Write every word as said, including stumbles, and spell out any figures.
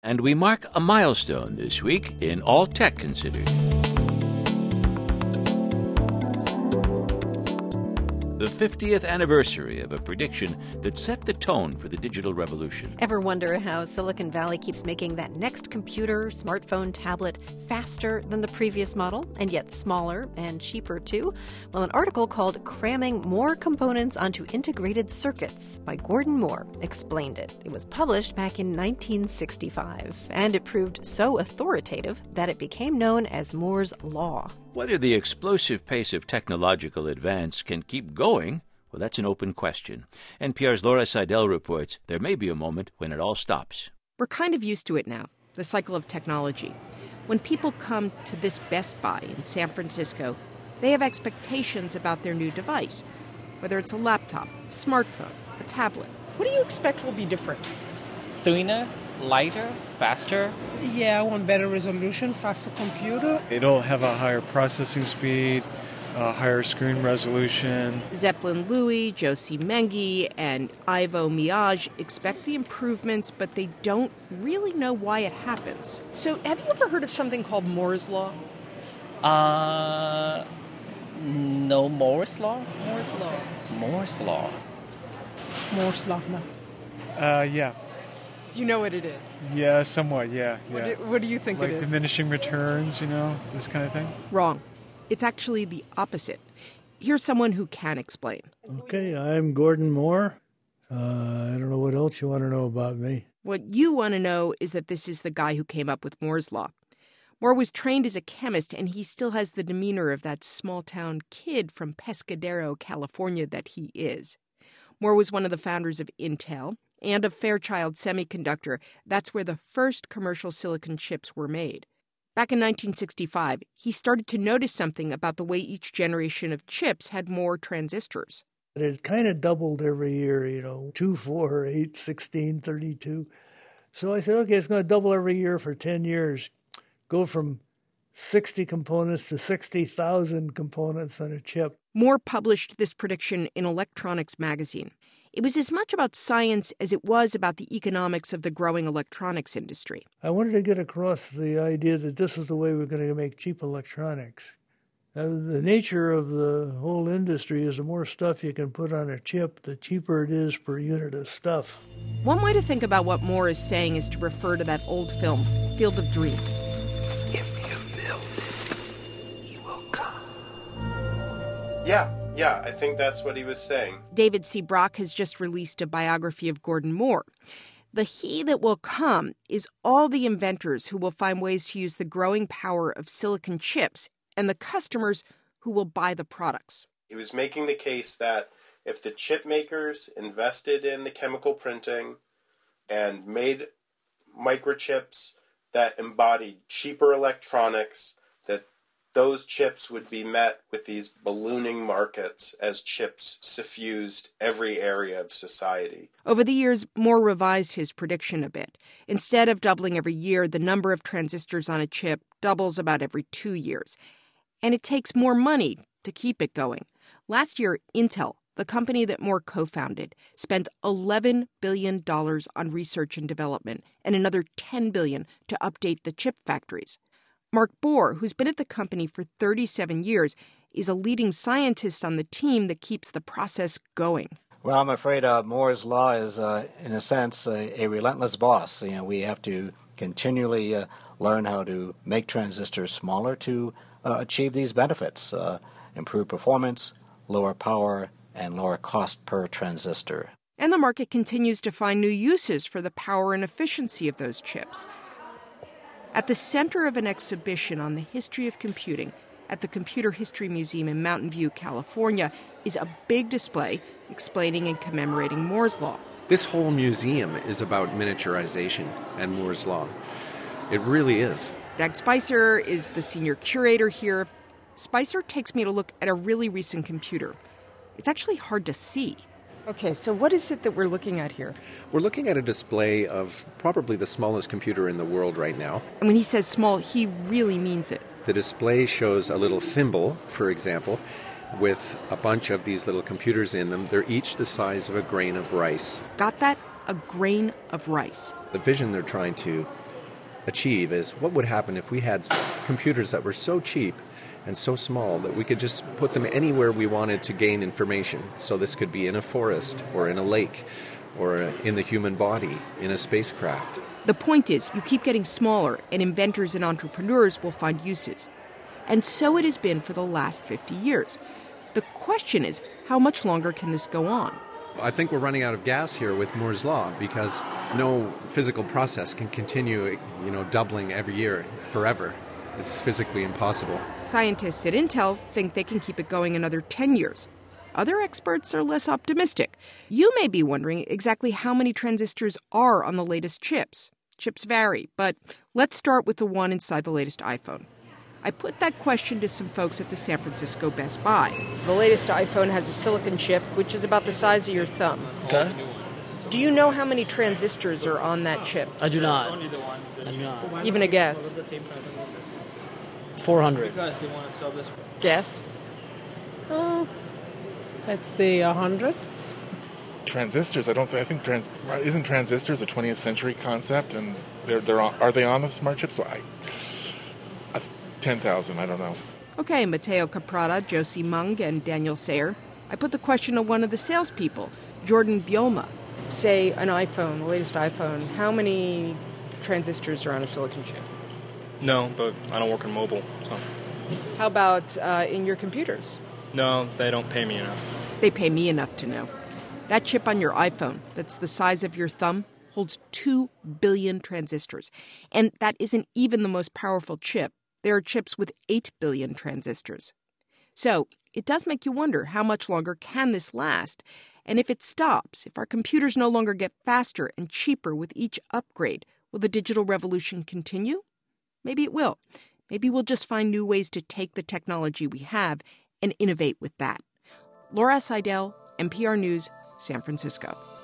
And we mark a milestone this week in All Tech Considered. The fiftieth anniversary of a prediction that set the tone for the digital revolution. Ever wonder how Silicon Valley keeps making that next computer, smartphone, tablet faster than the previous model, and yet smaller and cheaper too? Well, an article called Cramming More Components Onto Integrated Circuits by Gordon Moore explained it. It was published back in nineteen sixty-five, and it proved so authoritative that it became known as Moore's Law. Whether the explosive pace of technological advance can keep going, well, that's an open question. N P R's Laura Seidel reports there may be a moment when it all stops. We're kind of used to it now, the cycle of technology. When people come to this Best Buy in San Francisco, they have expectations about their new device, whether it's a laptop, a smartphone, a tablet. What do you expect will be different? Thinner, lighter, faster? Yeah, I want better resolution, faster computer. It'll have a higher processing speed, a higher screen resolution. Zeppelin Louis, Josie Mengi, and Ivo Miage expect the improvements, but they don't really know why it happens. So, have you ever heard of something called Moore's Law? Uh, no Moore's Law? Moore's Law. Moore's Law. Moore's Law, no. Uh, yeah. You know what it is? Yeah, somewhat, yeah. yeah. What, do, what do you think like it is? Like diminishing returns, you know, this kind of thing? Wrong. It's actually the opposite. Here's someone who can explain. Okay, I'm Gordon Moore. Uh, I don't know what else you want to know about me. What you want to know is that this is the guy who came up with Moore's Law. Moore was trained as a chemist, and he still has the demeanor of that small-town kid from Pescadero, California that he is. Moore was one of the founders of Intel and of Fairchild Semiconductor. That's where the first commercial silicon chips were made. Back in nineteen sixty-five, he started to notice something about the way each generation of chips had more transistors. It kind of doubled every year, you know, two, four, eight, sixteen, thirty-two. So I said, okay, it's going to double every year for ten years. Go from sixty components to sixty thousand components on a chip. Moore published this prediction in Electronics magazine. It was as much about science as it was about the economics of the growing electronics industry. I wanted to get across the idea that this is the way we're going to make cheap electronics. Now, the nature of the whole industry is the more stuff you can put on a chip, the cheaper it is per unit of stuff. One way to think about what Moore is saying is to refer to that old film, Field of Dreams. If you build it, he will come. Yeah. Yeah, I think that's what he was saying. David C. Brock has just released a biography of Gordon Moore. The he that will come is all the inventors who will find ways to use the growing power of silicon chips and the customers who will buy the products. He was making the case that if the chip makers invested in the chemical printing and made microchips that embodied cheaper electronics, that those chips would be met with these ballooning markets as chips suffused every area of society. Over the years, Moore revised his prediction a bit. Instead of doubling every year, the number of transistors on a chip doubles about every two years. And it takes more money to keep it going. Last year, Intel, the company that Moore co-founded, spent eleven billion dollars on research and development and another ten billion dollars to update the chip factories. Mark Bohr, who's been at the company for thirty-seven years, is a leading scientist on the team that keeps the process going. Well, I'm afraid uh, Moore's Law is, uh, in a sense, a, a relentless boss. You know, we have to continually uh, learn how to make transistors smaller to uh, achieve these benefits, uh, improve performance, lower power, and lower cost per transistor. And the market continues to find new uses for the power and efficiency of those chips. At the center of an exhibition on the history of computing at the Computer History Museum in Mountain View, California, is a big display explaining and commemorating Moore's Law. This whole museum is about miniaturization and Moore's Law. It really is. Doug Spicer is the senior curator here. Spicer takes me to look at a really recent computer. It's actually hard to see. Okay, so what is it that we're looking at here? We're looking at a display of probably the smallest computer in the world right now. And when he says small, he really means it. The display shows a little thimble, for example, with a bunch of these little computers in them. They're each the size of a grain of rice. Got that? A grain of rice. The vision they're trying to achieve is what would happen if we had computers that were so cheap and so small that we could just put them anywhere we wanted to gain information. So this could be in a forest or in a lake or in the human body, in a spacecraft. The point is, you keep getting smaller, and inventors and entrepreneurs will find uses. And so it has been for the last fifty years. The question is, how much longer can this go on? I think we're running out of gas here with Moore's Law because no physical process can continue, you know, doubling every year forever. It's physically impossible. Scientists at Intel think they can keep it going another ten years. Other experts are less optimistic. You may be wondering exactly how many transistors are on the latest chips. Chips vary, but let's start with the one inside the latest iPhone. I put that question to some folks at the San Francisco Best Buy. The latest iPhone has a silicon chip, which is about the size of your thumb. Okay. Do you know how many transistors are on that chip? I do not. I do not. Even a guess? four hundred. Guess? Oh, let's say one hundred. Transistors, I don't think, I think, trans, isn't transistors a twentieth century concept, and they're, they're on, are they on the smart chip? So I, I ten thousand, I don't know. Okay, Matteo Caprata, Josie Mung, and Daniel Sayer. I put the question to one of the salespeople, Jordan Biolma. Say an iPhone, the latest iPhone, how many transistors are on a silicon chip? No, but I don't work in mobile, so. How about uh, in your computers? No, they don't pay me enough. They pay me enough to know. That chip on your iPhone, that's the size of your thumb, holds two billion transistors. And that isn't even the most powerful chip. There are chips with eight billion transistors. So it does make you wonder, how much longer can this last? And if it stops, if our computers no longer get faster and cheaper with each upgrade, will the digital revolution continue? Maybe it will. Maybe we'll just find new ways to take the technology we have and innovate with that. Laura Seidel, N P R News, San Francisco.